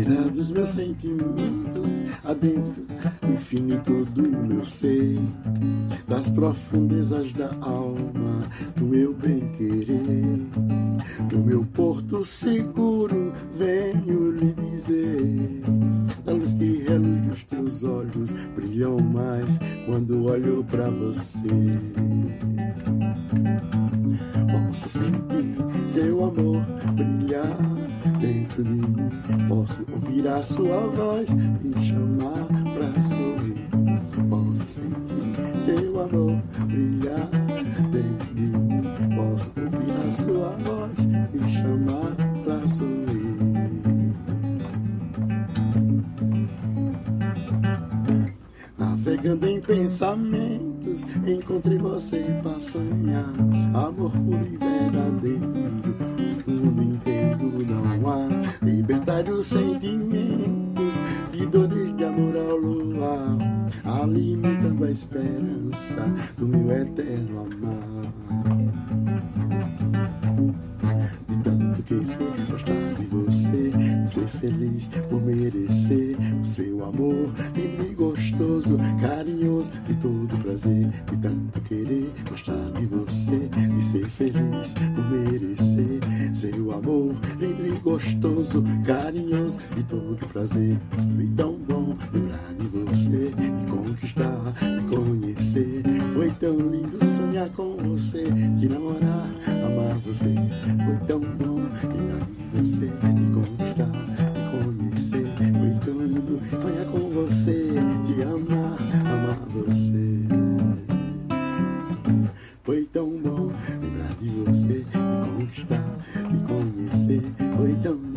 beira dos meus sentimentos, adentro do infinito do meu ser, das profundezas da alma, do meu bem-querer, do meu porto seguro, venho lhe dizer, da luz que reluz dos teus olhos, brilham mais quando olho pra você. Posso sentir seu amor brilhar dentro de mim, posso ouvir a sua voz me chamar pra sorrir. Posso sentir seu amor brilhar dentro de mim, posso ouvir a sua voz me chamar pra sorrir. Navegando em pensamentos, encontrei você pra sonhar. Amor puro e verdadeiro, no mundo inteiro não há. Libertar os sentimentos, de dores de amor ao luar, alimentando a esperança do meu eterno amar. De tanto querer gostar de você, de ser feliz por merecer o seu amor, lindo e gostoso, carinhoso, de todo prazer. De tanto querer gostar de você, de ser feliz por merecer seu amor, lindo e gostoso, carinhoso, de todo prazer. Foi tão bom lembrar de você, de conquistar, de conhecer. Foi tão lindo sonhar com você, de namorar, amar você. Foi tão bom lembrar de você, de conquistar, de conhecer. Foi tão lindo sonhar com você, de amar, amar você. Foi tão bom lembrar de você, de conquistar, de conhecer. Foi tão